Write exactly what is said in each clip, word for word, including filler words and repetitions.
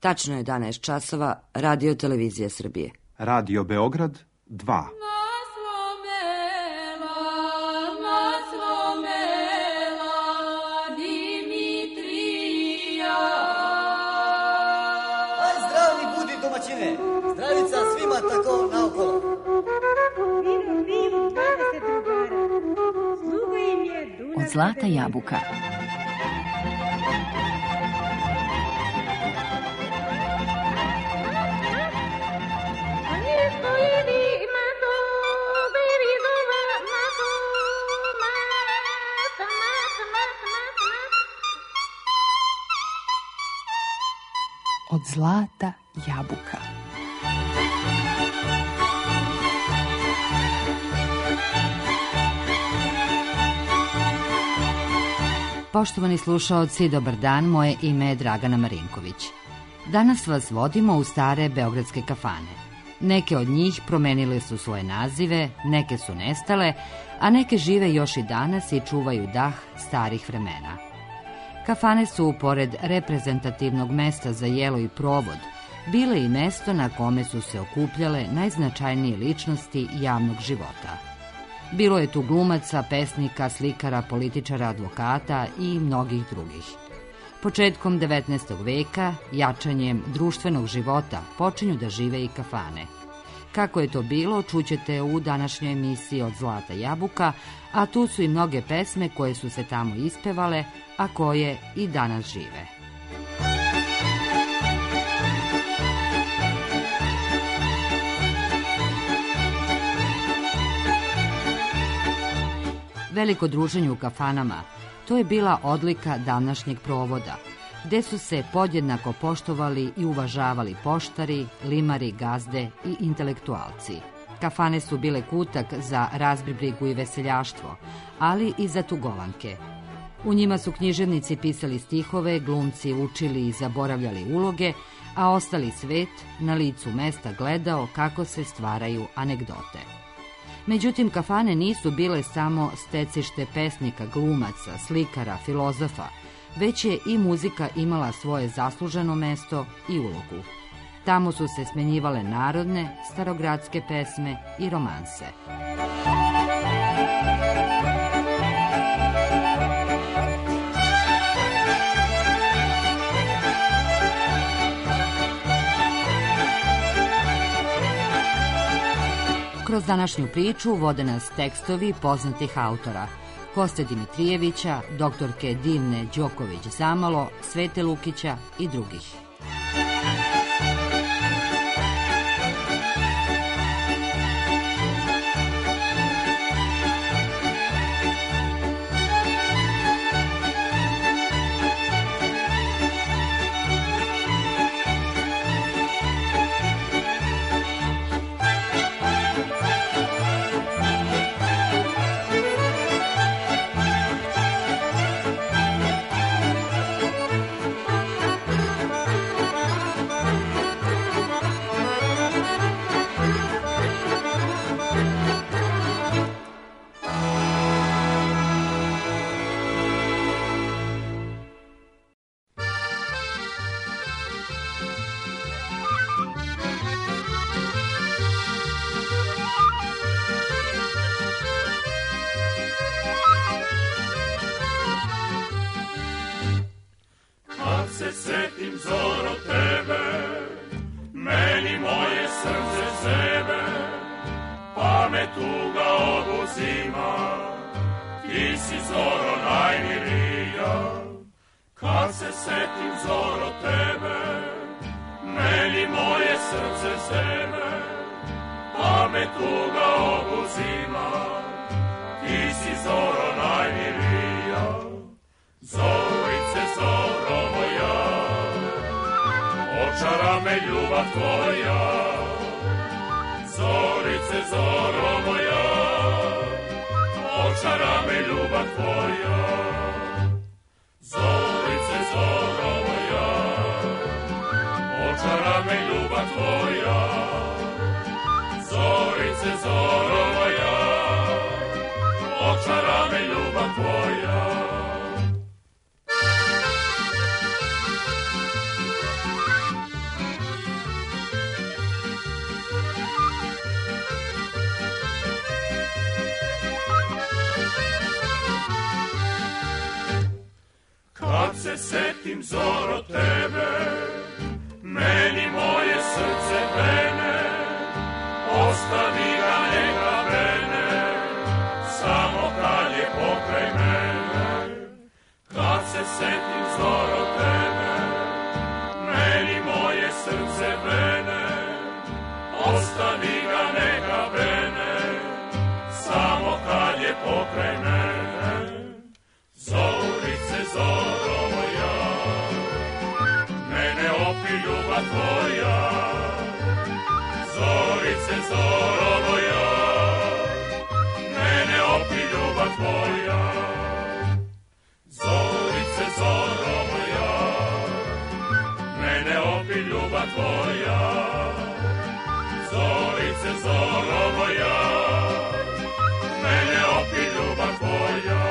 Tačno je jedanaest časova, Radio Televizija Srbije. Radio Beograd dva. Zdravica svima tako naokolo. Od Zlata jabuka. Od Zlata jabuka. Poštovani slušaoci, dobar dan, moje ime je Dragana Marinković. Danas vas vodimo u stare beogradske kafane. Neke od njih promenile su svoje nazive, neke su nestale, a neke žive još i danas i čuvaju dah starih vremena. Kafane su, pored reprezentativnog mesta za jelo i provod, bile i mesto na kome su se okupljale najznačajnije ličnosti javnog života. Bilo je tu glumaca, pesnika, slikara, političara, advokata i mnogih drugih. Početkom devetnaestog veka, jačanjem društvenog života, počinju da žive i kafane. Kako je to bilo, čućete u današnjoj emisiji Od Zlata jabuka, a tu su i mnoge pesme koje su se tamo ispevale, a koje i danas žive. Veliko druženje u kafanama, to je bila odlika današnjeg provoda, gde su se podjednako poštovali i uvažavali poštari, limari, gazde i intelektualci. Kafane su bile kutak za razbribrigu i veseljaštvo, ali i za tugovanke. U njima su književnici pisali stihove, glumci učili i zaboravljali uloge, a ostali svet na licu mesta gledao kako se stvaraju anegdote. Međutim, kafane nisu bile samo stecište pesnika, glumaca, slikara, filozofa, već je i muzika imala svoje zasluženo mesto i ulogu. Tamo su se smenjivale narodne, starogradske pesme i romanse. Kroz današnju priču vode nas tekstovi poznatih autora Koste Dimitrijevića, doktorke Divne Đoković-Zamalo, Svete Lukića i drugih. setim zoro tebe, meni moje srce vene, ostavi ga neka vene, samo kad je pokraj mene. Kad se setim zoro tebe, meni moje srce vene, ostavi ga neka vene, samo kad je pokraj mene. Zorice, zoro moja, mene opi ljubav tvoja. Zorice, zoro moja, mene opi ljubav tvoja. Zorice, zoro moja, mene opi ljubav tvoja. Zorice, zoro moja, mene opi ljubav tvoja.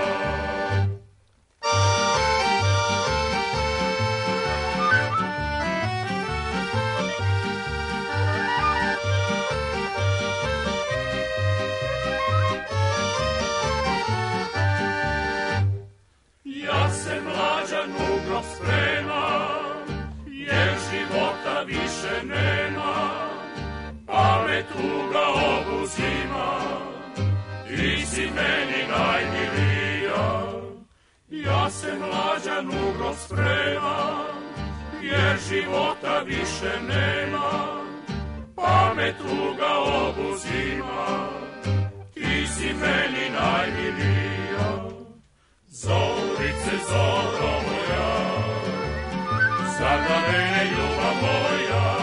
Ja se mlađan ugro spremam, jer života više nema, pa me tuga obuzima, ti si meni najmilija. Ja se mlađan ugro spremam, jer života više nema, pa me tuga obuzima, ti si meni najmilija. Zorice, zoro moja, sad na mene ljubav moja.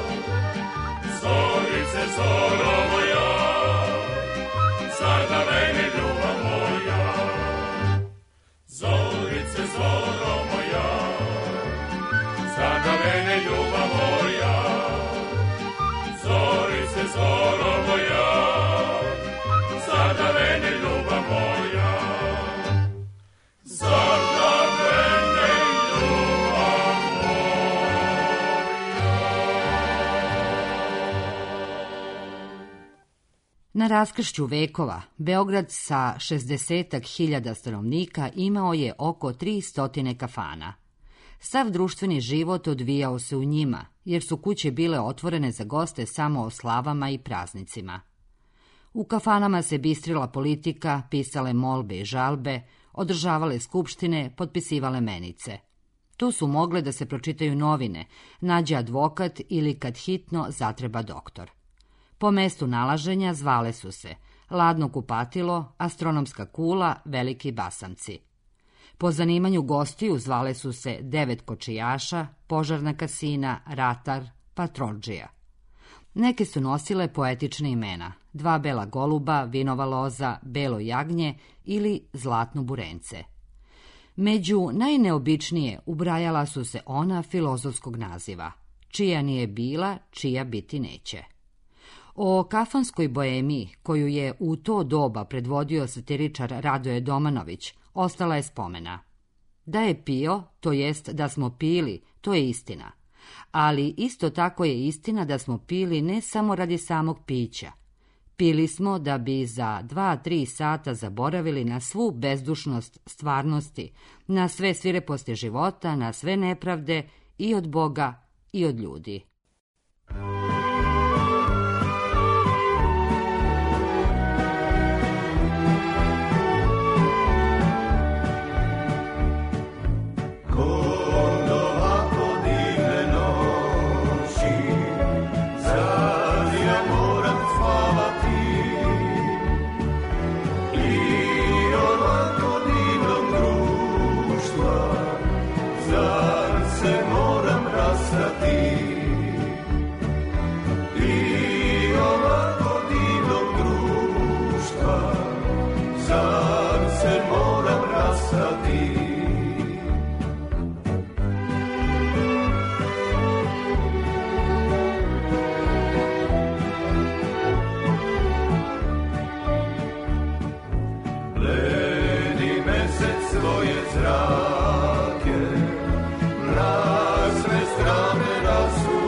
Zorice, zoro moja, sad na mene ljubav moja. Zorice, zoro moja, sad na mene ljubav moja. Zorice, zoro moja, sad na mene ljubav moja. Sad na mene ljubav moja. Na raskršću vekova, Beograd sa šezdesetak hiljada stanovnika imao je oko tri stotine kafana. Sav društveni život odvijao se u njima, jer su kuće bile otvorene za goste samo o slavama i praznicima. U kafanama se bistrila politika, pisale molbe i žalbe, održavale skupštine, potpisivale menice. Tu su mogle da se pročitaju novine, nađe advokat ili kad hitno zatreba doktor. Po mestu nalaženja zvale su se Ladno kupatilo, Astronomska kula, Veliki basamci. Po zanimanju gostiju zvale su se Devet kočijaša, Požarna kasina, Ratar, Patrondžija. Neke su nosile poetične imena, Dva bela goluba, Vinova loza, Belo jagnje ili Zlatno burence. Među najneobičnije ubrajala su se ona filozofskog naziva, čija nije bila, čija biti neće. O kafanskoj boemiji, koju je u to doba predvodio satiričar Radoje Domanović, ostala je spomena. Da je pio, to jest da smo pili, to je istina. Ali isto tako je istina da smo pili ne samo radi samog pića. Pili smo da bi za dva, tri sata zaboravili na svu bezdušnost stvarnosti, na sve svireposti života, na sve nepravde i od Boga i od ljudi. Svoje zrake, mrazne strane rasu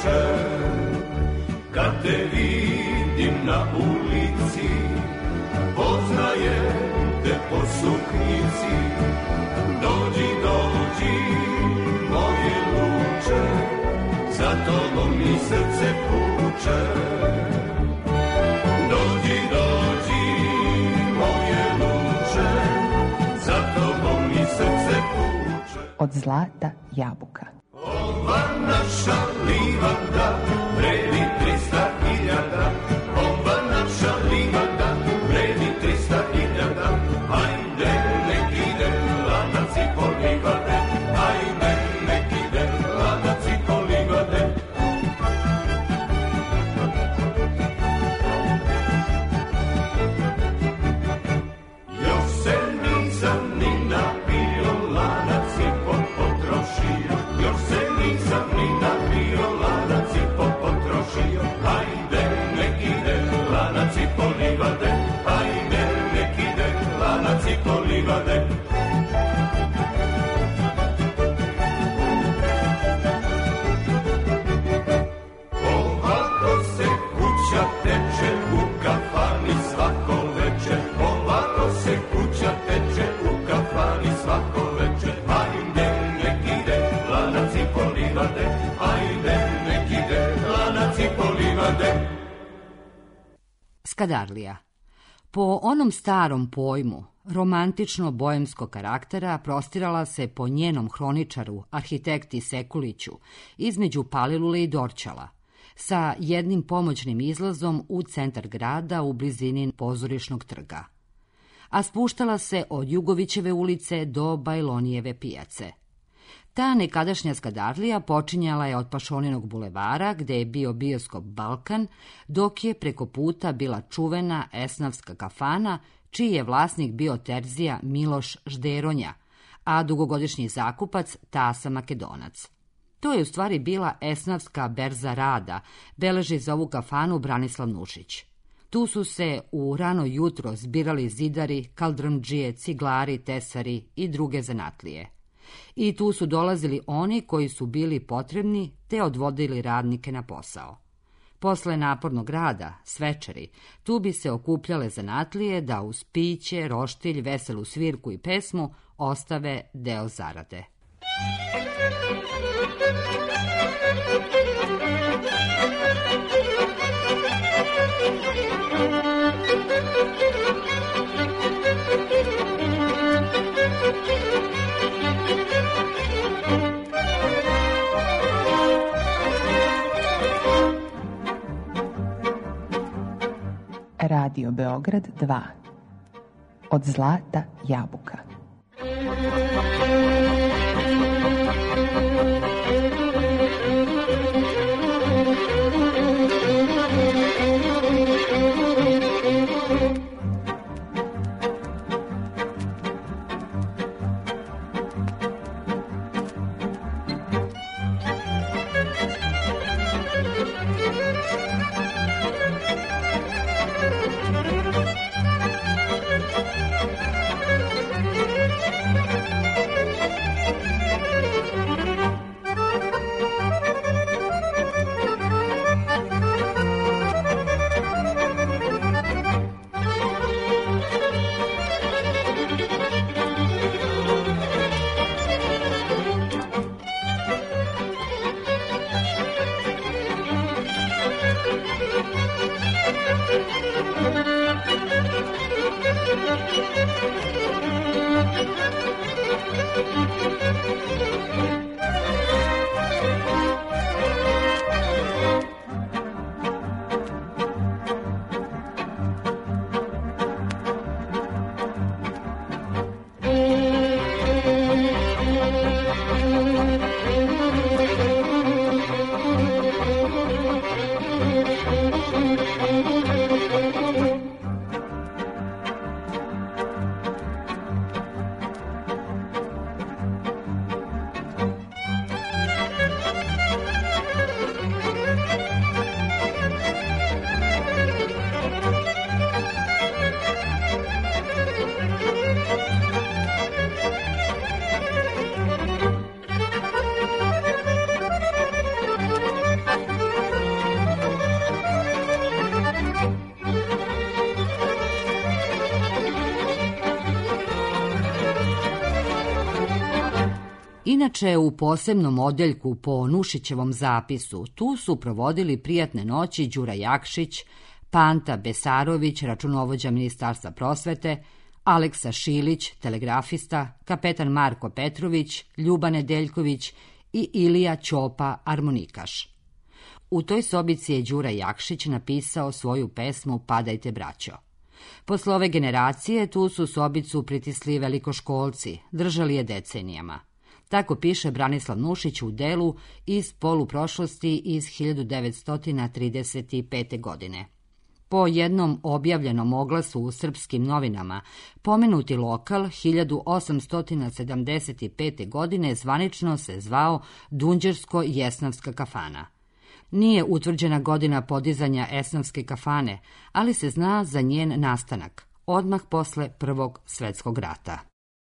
luče, kad te vidim na ulici, poznajem te po suknjici. Dođi, dođi, moje luče, za tobom mi srce puče. Dođi, dođi, moje luče, za tobom mi srce puče. Od zlata jabuka. Ova naša livada vredi trista hiljada, ova naša livada vredi trista hiljada. Ajde, nek ide lanac i po livade, ajde, nek ide lanac i po livade. Još se nisam ni napio, lanac i po potrošio, još se nisam ni napio, lanac i po potrošio. Ajde, nek ide lanac i po livade, ajde, nek ide lanac i po livade. Ovako se kuća teče u kafani svako veče, ovako se kuća teče u kafani svako veče. Ajde, nek ide lanac i po livade, ajde, nek ide lanac i po livade. Skadarlija. Po onom starom pojmu, romantično-bojemskog karaktera prostirala se po njenom hroničaru, arhitekti Sekuliću, između Palilule i Dorćala, sa jednim pomoćnim izlazom u centar grada u blizini Pozorišnog trga. A spuštala se od Jugovićeve ulice do Bajlonijeve pijace. Ta nekadašnja Skadarlija počinjala je od Pašoninog bulevara, gde je bio bioskop Balkan, dok je preko puta bila čuvena esnafska kafana, čiji je vlasnik bio Terzija Miloš Žderonja, a dugogodišnji zakupac Tasa Makedonac. To je u stvari bila esnafska berza rada, beleži za ovu kafanu Branislav Nušić. Tu su se u rano jutro zbirali zidari, kaldrmdžije, ciglari, tesari i druge zanatlije. I tu su dolazili oni koji su bili potrebni te odvodili radnike na posao. Posle napornog rada, svečari, tu bi se okupljale zanatlije da uz piće, roštilj, veselu svirku i pesmu ostave deo zarade. Radio Beograd dva. Od zlata jabuka. Inače, u posebnom odeljku po Nušićevom zapisu tu su provodili prijatne noći Đura Jakšić, Panta Besarović, računovođa Ministarstva prosvete, Aleksa Šilić, telegrafista, kapetan Marko Petrović, Ljuba Nedeljković i Ilija Ćopa, armonikaš. U toj sobici je Đura Jakšić napisao svoju pesmu Padajte braćo. Posle ove generacije tu su sobicu pritisli velikoškolci, držali je decenijama. Tako piše Branislav Nušić u delu Iz poluprošlosti iz hiljadu devetsto trideset pete. godine. Po jednom objavljenom oglasu u srpskim novinama, pomenuti lokal hiljadu osamsto sedamdeset pete. godine zvanično se zvao Dunđersko-Jesnavska kafana. Nije utvrđena godina podizanja Esnavske kafane, ali se zna za njen nastanak, odmah posle Prvog svetskog rata.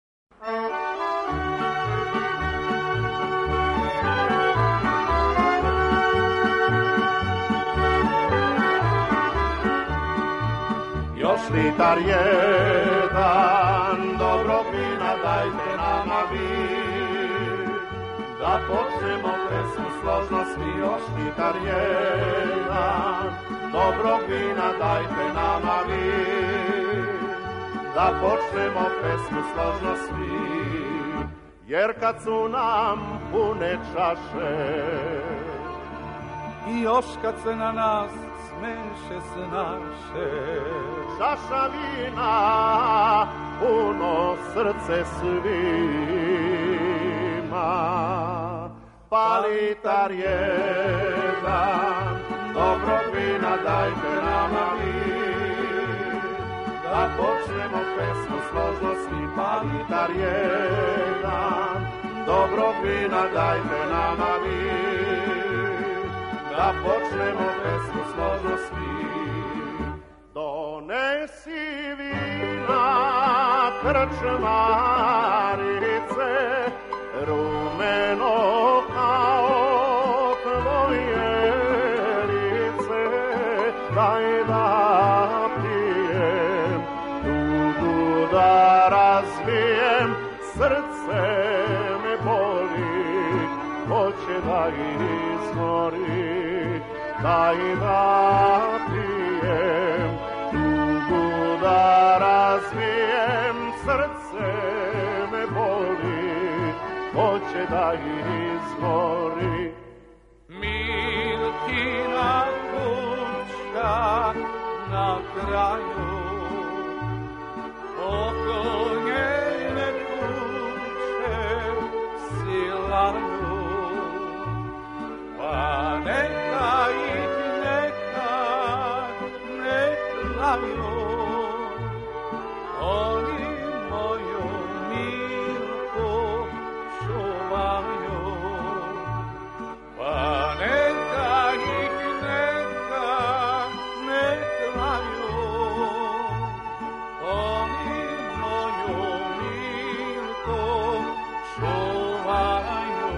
Još litar jedan, dobro vina dajte nama vi, da počnemo pesmu složno svi. Još litar jedan, dobro vina dajte nama vi, da počnemo pesmu složno svi. Jer kad su nam pune čaše i još kad se na nas smeše se naše, čaša vina puno srce svima. Pa litar jedan, dobro vina dajte nama vi, da počnemo pesmu složno svi. Pa litar jedan, dobro vina dajte nama vi, da počnemo pesmu složno svi. Donesi vina krčmarice, rumeno kao tvoje lice, daj da pijem, tugu da razbijem, srce me boli, hoće da izmori, daj da pijem, tugu da razvijem, srce me boli, hoće da izmori. Milkina kuća na kraju, oko njene kuće silaju, pa neka ih neka ne klaju, oni moju Milku čuvaju, pa neka ih neka ne klaju, oni moju Milku čuvaju.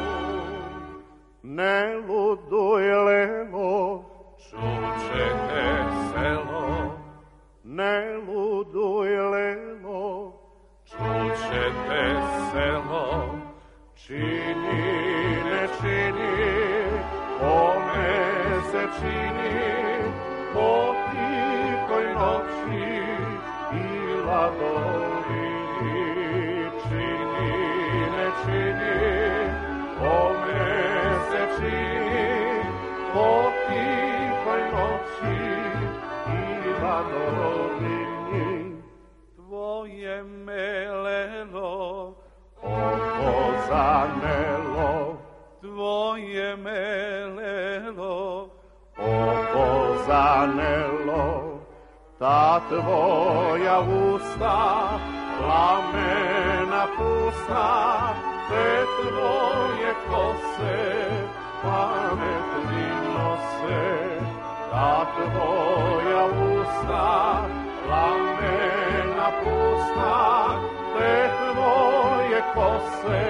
Ne luduj lelo, čučete selo, ne luduj lelo, čučete selo, čini, ne čini, kome se čini, po tihoj noći i ladolini. Čini, ne čini, kome se čini, po tihoj noći i ladolini. tvoje melelo, oko zanelo, tvoje melelo, oko zanelo, ta tvoja usta, plamena pusta, te tvoje kose, pametni nose, ta tvoja usta, plamena pusta, te tvoje kose,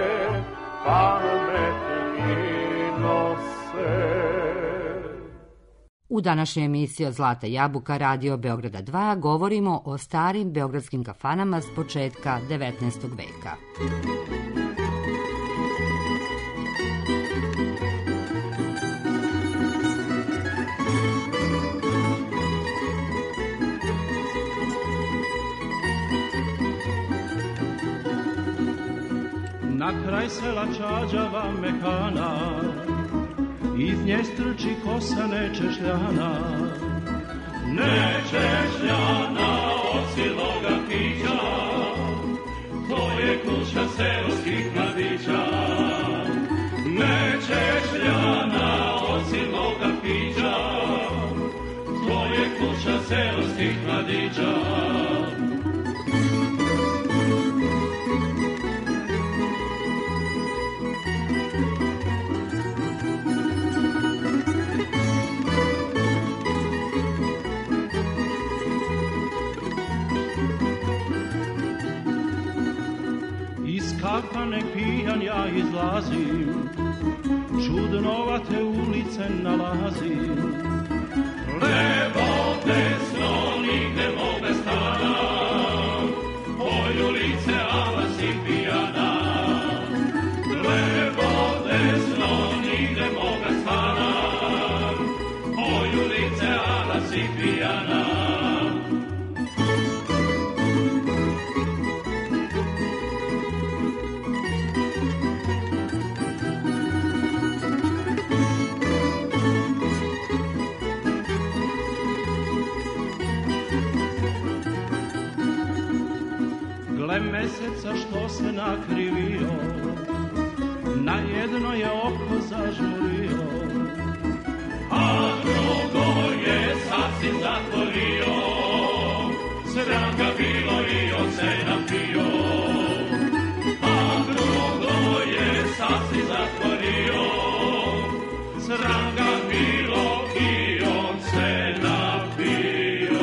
pametni nose. U današnjoj emisiji od Zlata jabuka Radio Beograda dva govorimo o starim beogradskim kafanama s početka devetnaestog veka. Na kraj sela čađava mekana, iz nje strči kosa nečešljana. Nečešljana od siloga pića, to je kuća seoskih mladića. Nečešljana od siloga pića, to je kuća seoskih mladića. Kafane pijan ja izlazim, čudnovate ulice nalazim. Levo, desno, nigde moga stana, oj ulice, ala si pijana. Levo, desno, nigde moga stana, oj ulice, ala si pijana. Meseca što se nakrivio, na jedno je oko zažmurio, a drugo je sasvim zatvorio. Sram ga bilo i on se napio, a drugo je sasvim zatvorio. Sram ga bilo i on se napio.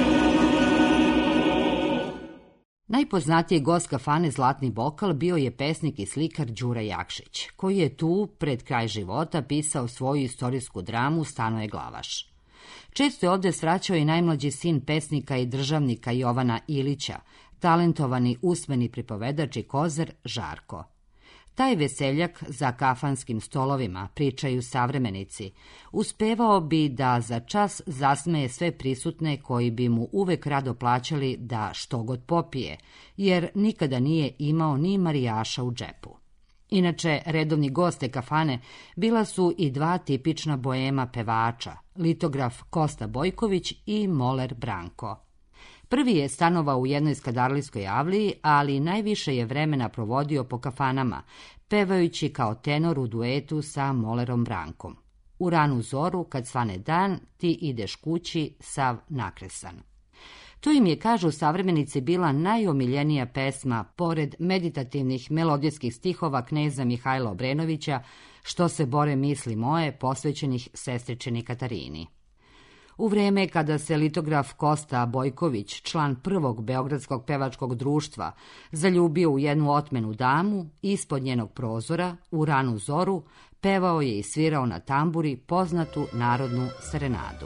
Najpoznatiji gost kafane Zlatni bokal bio je pesnik i slikar Đura Jakšić, koji je tu, pred kraj života, pisao svoju istorijsku dramu Stanoje Glavaš. Često je ovdje svraćao i najmlađi sin pesnika i državnika Jovana Ilića, talentovani usmeni pripovedač i kozer Žarko. Taj veseljak za kafanskim stolovima, pričaju savremenici, uspevao bi da za čas zasmeje sve prisutne koji bi mu uvek rado plaćali da što god popije, jer nikada nije imao ni marijaša u džepu. Inače, redovni goste kafane bila su i dva tipična boema pevača, litograf Kosta Bojković i moler Branko. Prvi je stanovao u jednoj skadarlijskoj avliji, ali najviše je vremena provodio po kafanama, pevajući kao tenor u duetu sa molerom Brankom. U ranu zoru, kad svane dan, ti ideš kući sav nakresan. To im je, kažu savremenici, bila najomiljenija pesma, pored meditativnih melodijskih stihova kneza Mihajla Obrenovića, Što se bore misli moje, posvećenih sestričeni Katarini. U vreme kada se litograf Kosta Bojković, član prvog Beogradskog pevačkog društva, zaljubio u jednu otmenu damu, ispod njenog prozora, u ranu zoru, pevao je i svirao na tamburi poznatu narodnu serenadu.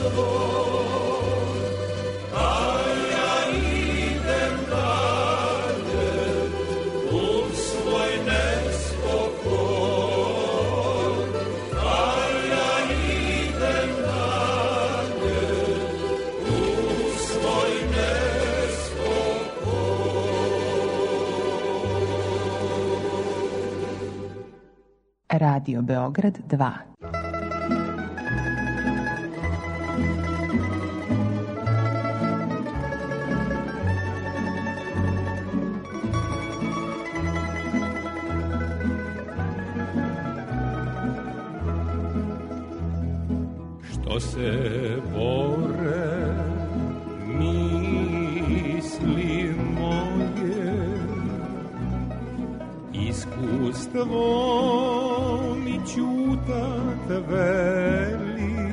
Radio Beograd dva. Što se bore misli moje, iskustvo mi ćutat veli,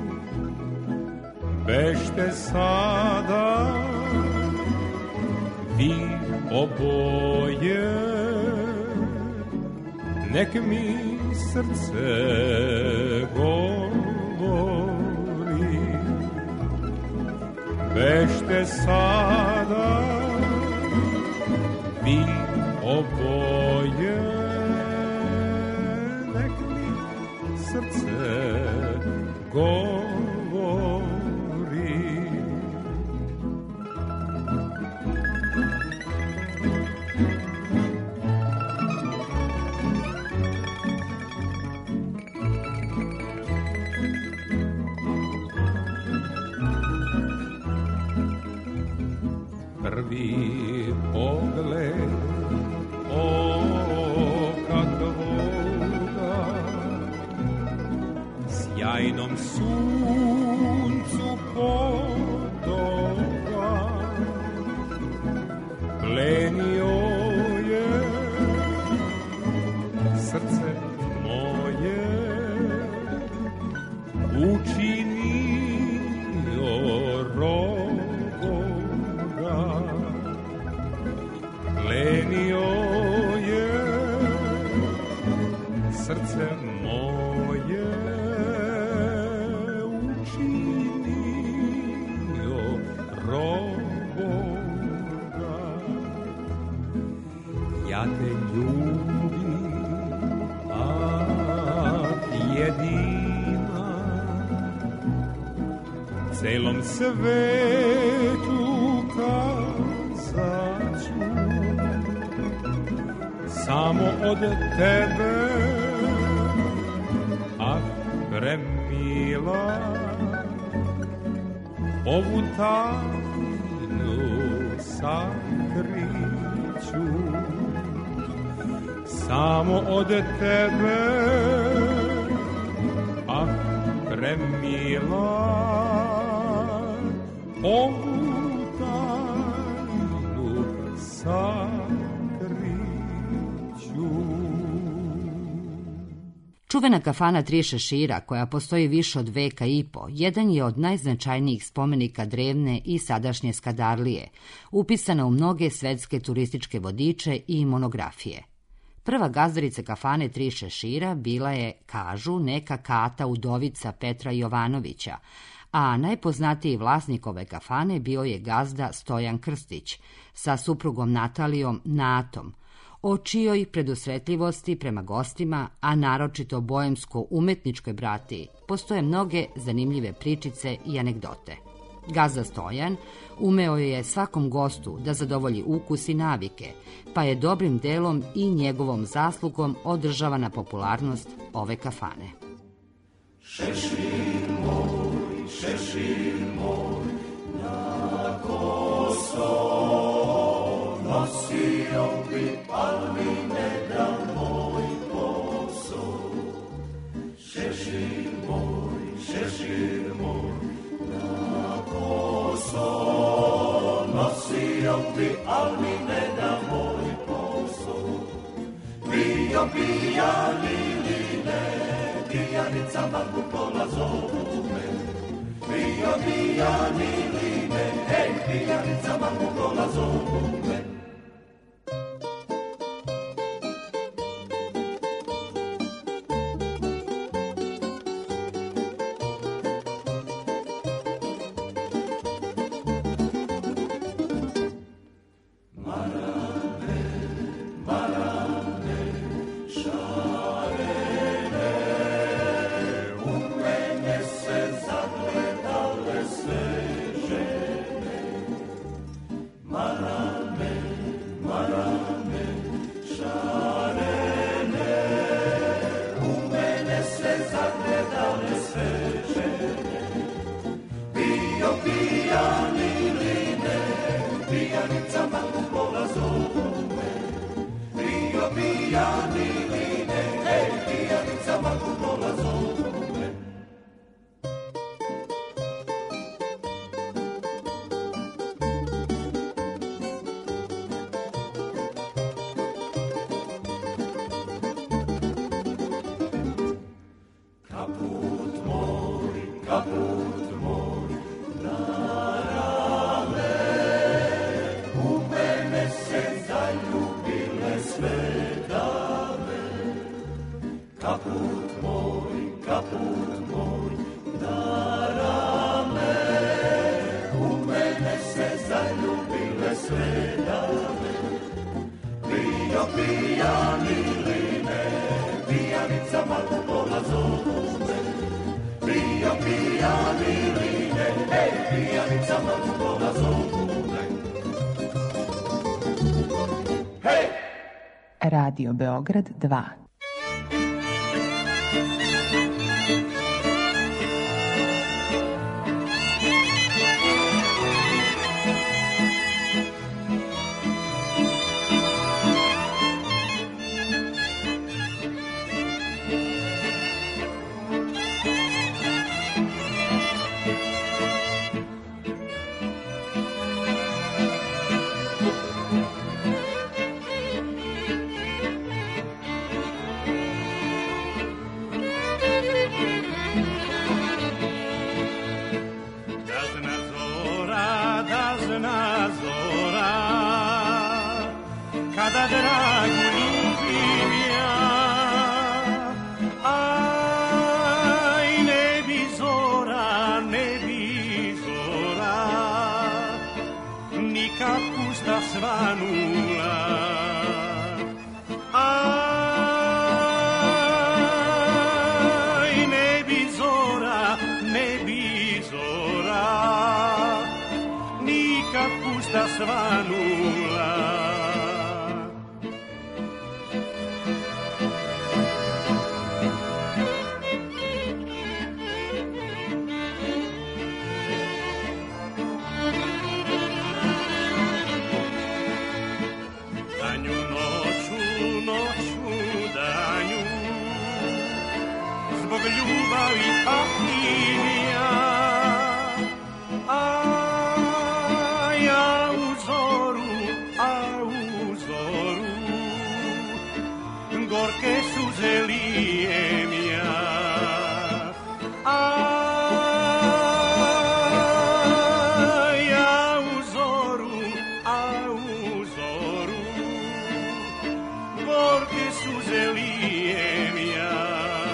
bešte sada vi oboje, nek mi srce govori, bešte sada vi oboje, nek mi srce govori. Prvi pogled oka tvoga, sjajnom suncu podoba, plenio je srce moje, učinio roboga, plenio je srce moje, učinio roboga. Ja te ljubim, a jedina, celom svetu kazaću, samo od tebe, ah, premila, ovu tajnu sakriću, samo od tebe, ah, premila, ovu tajnu sakriću. Čuvena kafana Tri šešira, koja postoji više od veka i po, jedan je od najznačajnijih spomenika drevne i sadašnje Skadarlije, upisana u mnoge svetske turističke vodiče i monografije. Prva gazdarica kafane Tri šešira bila je, kažu, neka Kata udovica Petra Jovanovića, a najpoznatiji vlasnik ove kafane bio je gazda Stojan Krstić sa suprugom Natalijom Natom, o čijoj predusretljivosti prema gostima, a naročito bojemsko-umetničkoj bratiji, postoje mnoge zanimljive pričice i anegdote. Gazda Stojan umeo je svakom gostu da zadovolji ukus i navike, pa je dobrim delom i njegovom zaslugom održavana popularnost ove kafane. Šešir moj, šešir moj, na koso nosio bi, al mi ne da moj posao. Šešir moj, šešir moj, na koso nosio bi, al mi ne da moj posao. Bio pijan ili ne, pijanica banku kola zovu me. Bio pijan ili ne, ej, pijanica banku kola zovu me. kaput moj na rame, u mene se zaljubile sve dame. Kaput moj, kaput moj na rame, u mene se zaljubile sve dame. Pio pijani line, pijanica Marko Pola zovu me. Pio pijani line, ej, pijanica Marko Pola zovu me. Hej! Radio Beograd dva. Kada dragu ljubim ja, aj ne bi zora, ne bi zora, nikad pusta svanula. Aj ne bi zora, ne bi zora, nikad pusta svanula. Zbog ljubavi pahnim ja, a ja u zoru, a u zoru, gorke suze lijem ja, a ja u zoru, a u zoru, gorke suze lijem ja.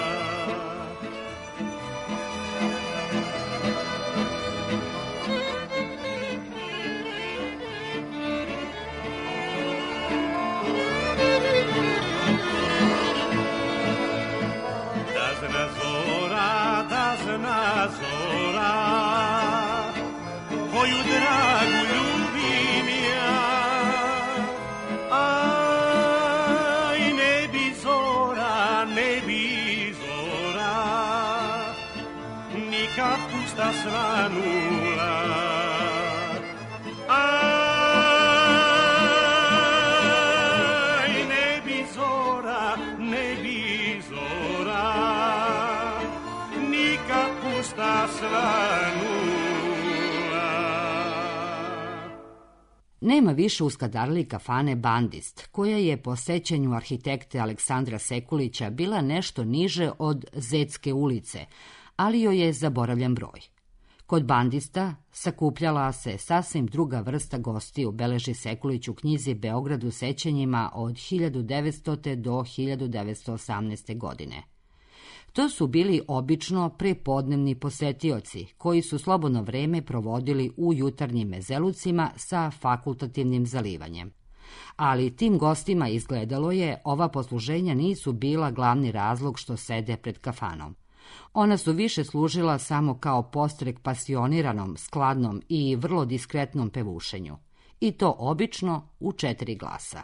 Zora, koju dragu ljubim ja, aj ne bi zora, ne bi zora, nikad pusta svanula. Aj ne bi zora, ne bi zora, nikad pusta svanula. Nema više u Skadarliji kafane Bandist, koja je po sećanju arhitekte Aleksandra Sekulića bila nešto niže od Zetske ulice, ali joj je zaboravljan broj. Kod Bandista sakupljala se sasvim druga vrsta gostiju, beleži Sekulić u knjizi Beograd u sećanjima od hiljadu devetstote do hiljadu devetsto osamnaeste. godine. To su bili obično prepodnevni posetioci, koji su slobodno vreme provodili u jutarnjim mezelucima sa fakultativnim zalivanjem. Ali tim gostima izgledalo je, ova posluženja nisu bila glavni razlog što sede pred kafanom. Ona su više služila samo kao postrek pasioniranom, skladnom i vrlo diskretnom pevušenju. I to obično u četiri glasa.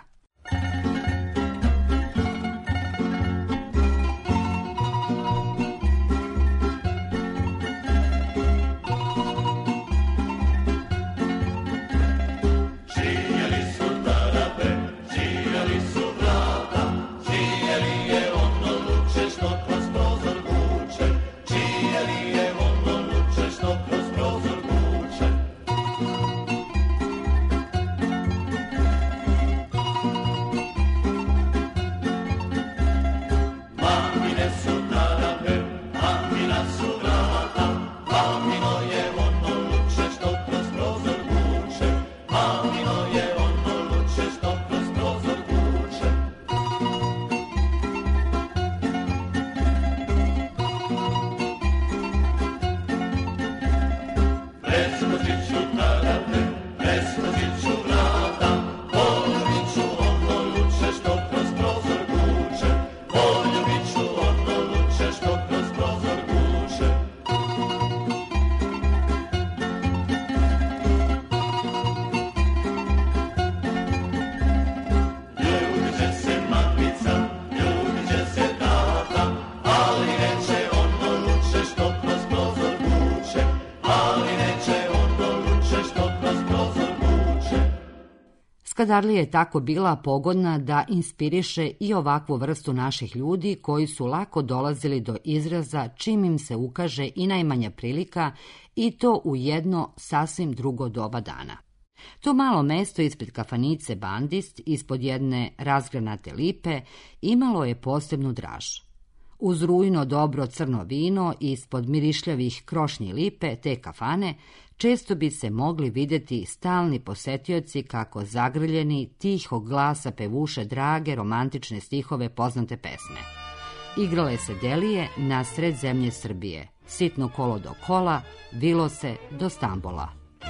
Skadarlija je tako bila pogodna da inspiriše i ovakvu vrstu naših ljudi koji su lako dolazili do izraza čim im se ukaže i najmanja prilika i to u jedno sasvim drugo doba dana. To malo mesto ispred kafanice Bandist, ispod jedne razgranate lipe, imalo je posebnu draž. Uz rujno dobro crno vino ispod mirišljavih krošnji lipe te kafane često bi se mogli vidjeti stalni posetioci kako zagrljeni tihog glasa pevuše drage romantične stihove poznate pesme. Igrale se delije na sred zemlje Srbije, sitno kolo do kola, vilo se do Stambola.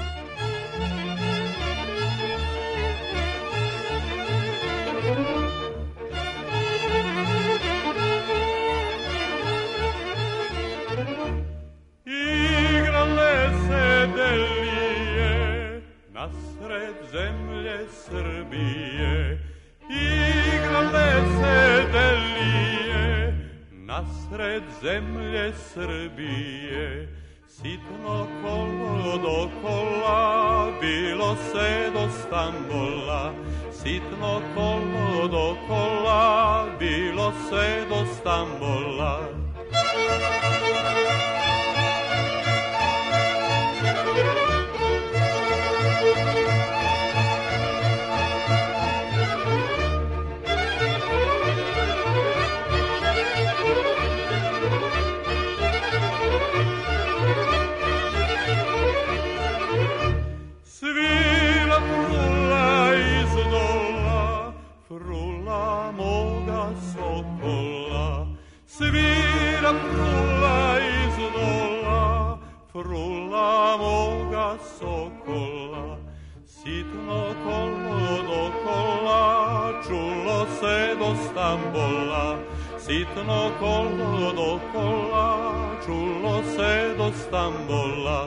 Nasred zemlje Srbije, igrale se delije, nasred zemlje Srbije, sitno kolo do kola, bilo se do Stambola, sitno kolo do kola, bilo se do Stambola. Svira frula iz dola, frula moga sokola, sitno kolo do kola, čulo se do Stambola, sitno kolo do kola, čulo se do Stambola.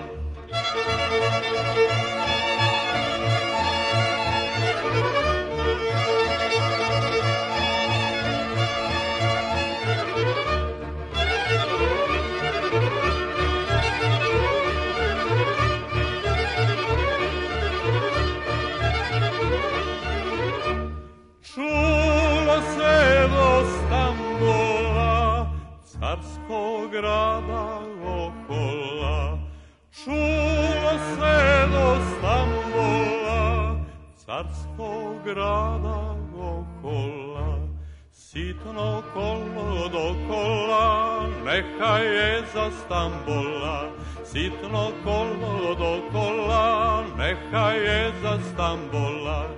Carskog grada okola, čulo se do Stambola, carskog grada okola, sitno kolo do kola, neka je za Stambola, sitno kolo do kola, neka je za Stambola.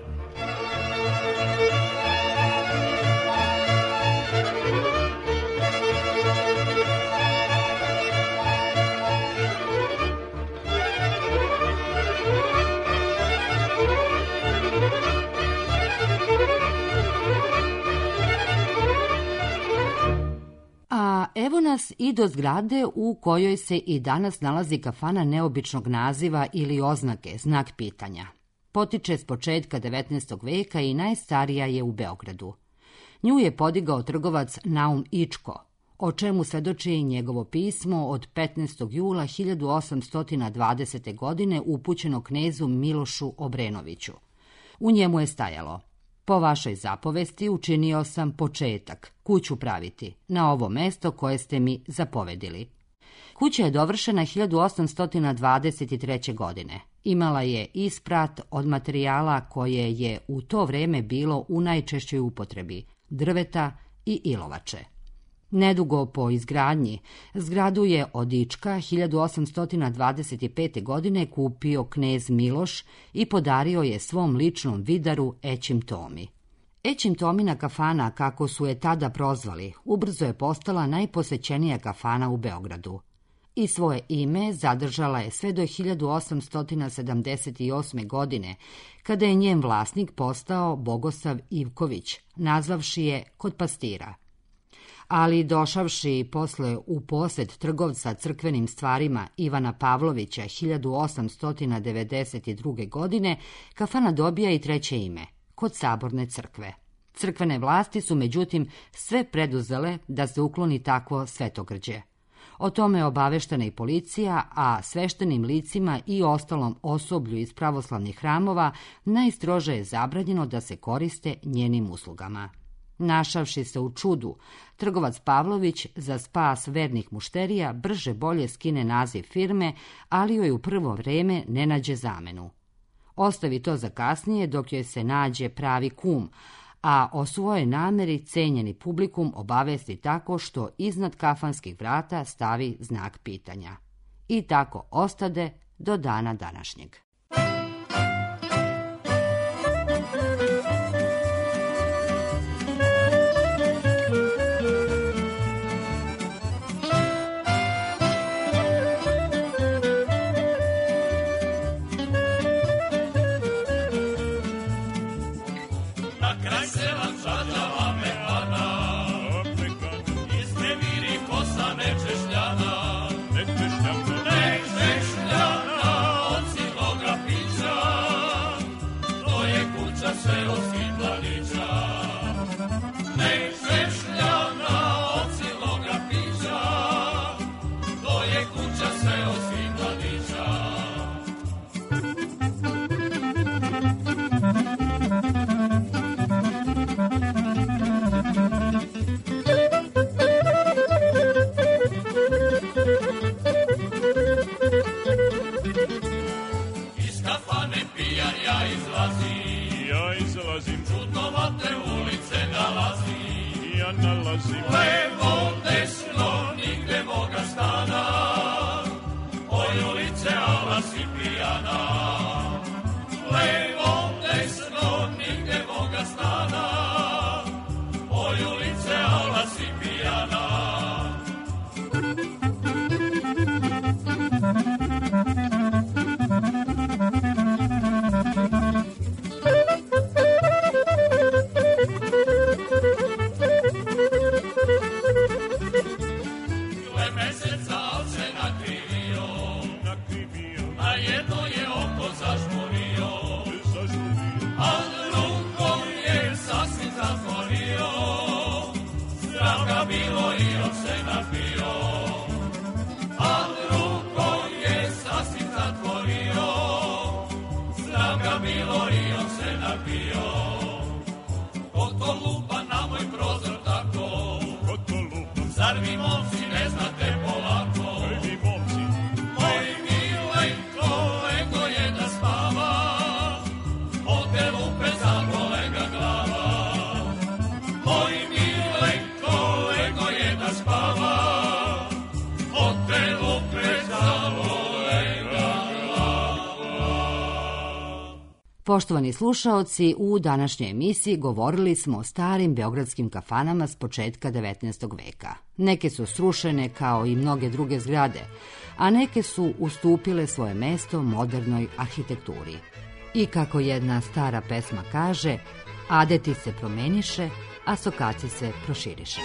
A evo nas i do zgrade u kojoj se i danas nalazi kafana neobičnog naziva ili oznake, znak pitanja. Potiče s početka devetnaestog veka i najstarija je u Beogradu. Nju je podigao trgovac Naum Ičko, o čemu svedoči njegovo pismo od petnaestog jula hiljadu osamsto dvadesete. godine upućeno knezu Milošu Obrenoviću. U njemu je stajalo: po vašoj zapovesti učinio sam početak, kuću praviti, na ovo mesto koje ste mi zapovedili. Kuća je dovršena hiljadu osamsto dvadeset treće. godine. Imala je isprat od materijala koje je u to vreme bilo u najčešćoj upotrebi, drveta i ilovače. Nedugo po izgradnji, zgradu je od Ička hiljadu osamsto dvadeset pete. godine kupio knez Miloš i podario je svom ličnom vidaru Ećim Tomi. Ećim Tomina kafana, kako su je tada prozvali, ubrzo je postala najposećenija kafana u Beogradu. I svoje ime zadržala je sve do hiljadu osamsto sedamdeset osme. godine, kada je njen vlasnik postao Bogosav Ivković, nazvavši je kod pastira. Ali došavši posle u posed trgovca crkvenim stvarima Ivana Pavlovića hiljadu osamsto devedeset druge. godine, kafana dobija i treće ime, kod Saborne crkve. Crkvene vlasti su međutim sve preduzele da se ukloni takvo svetogrđe. O tome je obaveštena i policija, a sveštenim licima i ostalom osoblju iz pravoslavnih hramova najstrože je zabranjeno da se koriste njenim uslugama. Našavši se u čudu, trgovac Pavlović za spas vernih mušterija brže bolje skine naziv firme, ali joj u prvo vreme ne nađe zamenu. Ostavi to za kasnije dok joj se nađe pravi kum, a o svojoj nameri cenjeni publikum obavesti tako što iznad kafanskih vrata stavi znak pitanja. I tako ostade do dana današnjeg. Levo, desno, nigde moga stana, oj ulice ala si pijana. Levo, desno, nigde moga stana, oj ulice ala si pijana. Poštovani slušaoci, u današnjoj emisiji govorili smo o starim beogradskim kafanama s početka devetnaestog veka. Neke su srušene kao i mnoge druge zgrade, a neke su ustupile svoje mesto modernoj arhitekturi. I kako jedna stara pesma kaže, adeti se promeniše, a sokaci se proširiše.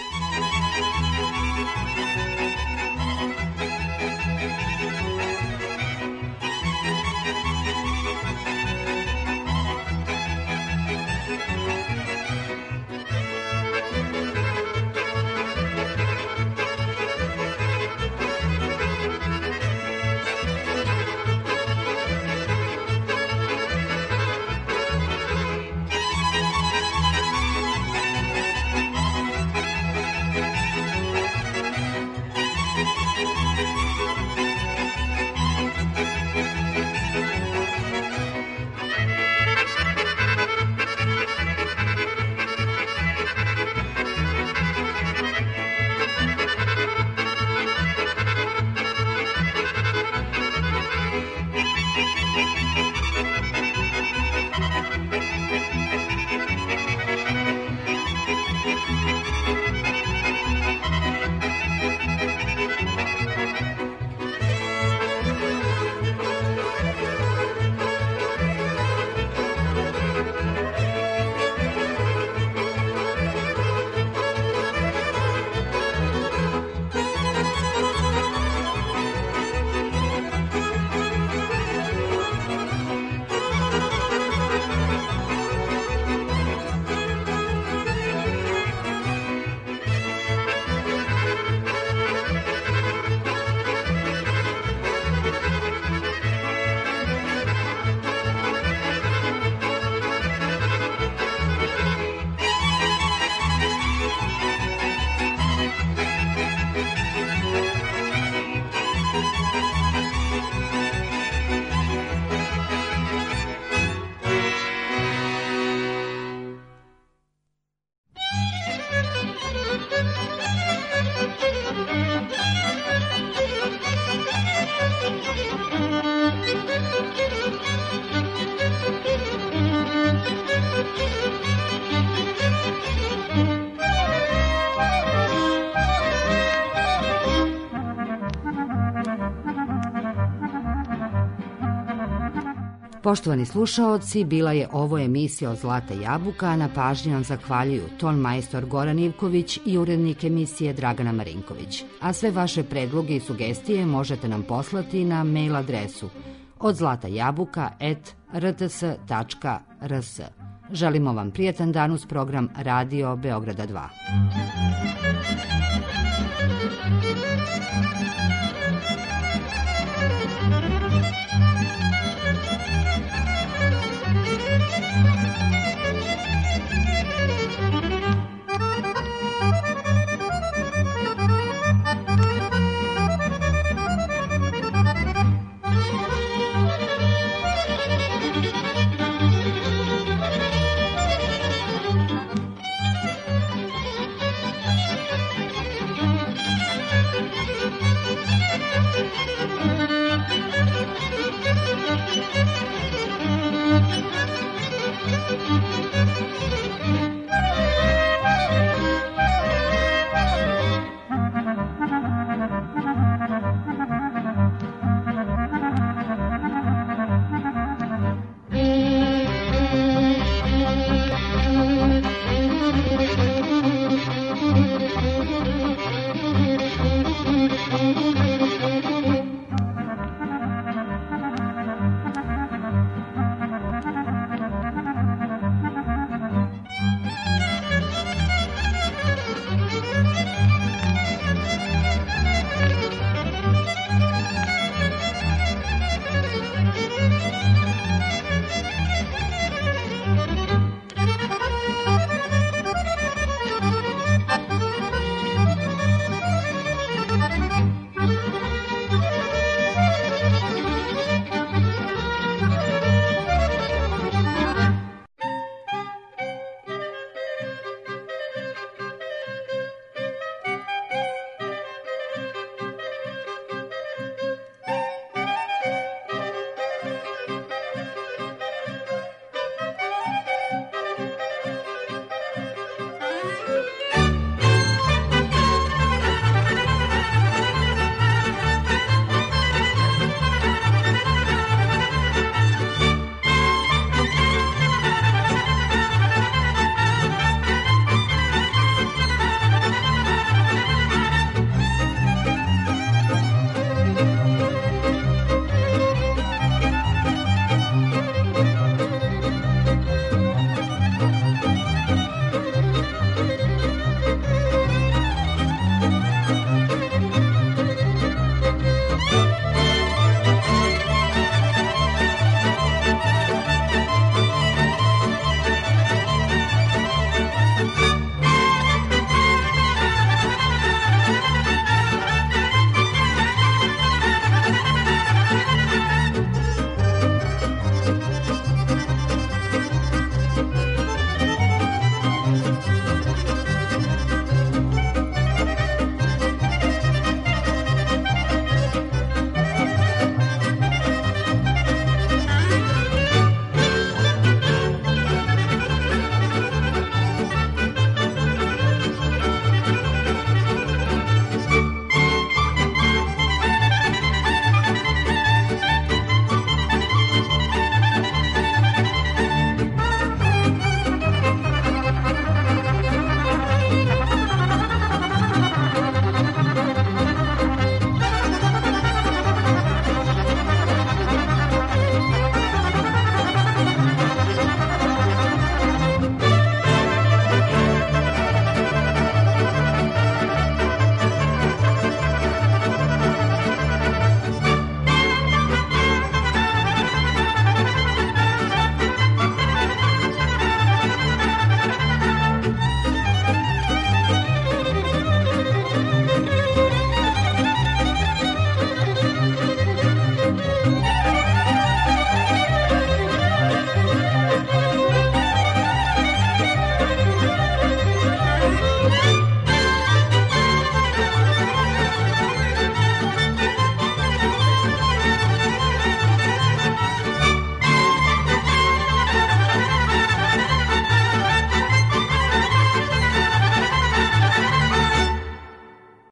Poštovani slušaoci, bila je ovo emisija od Zlata jabuka, a na pažnji vam zahvaljuju ton majstor Goran Ivković i urednik emisije Dragana Marinković. A sve vaše predloge i sugestije možete nam poslati na mail adresu od zlata jabuka at r t s tačka r s. Želimo vam prijatan dan uz program Radio Beograda dva.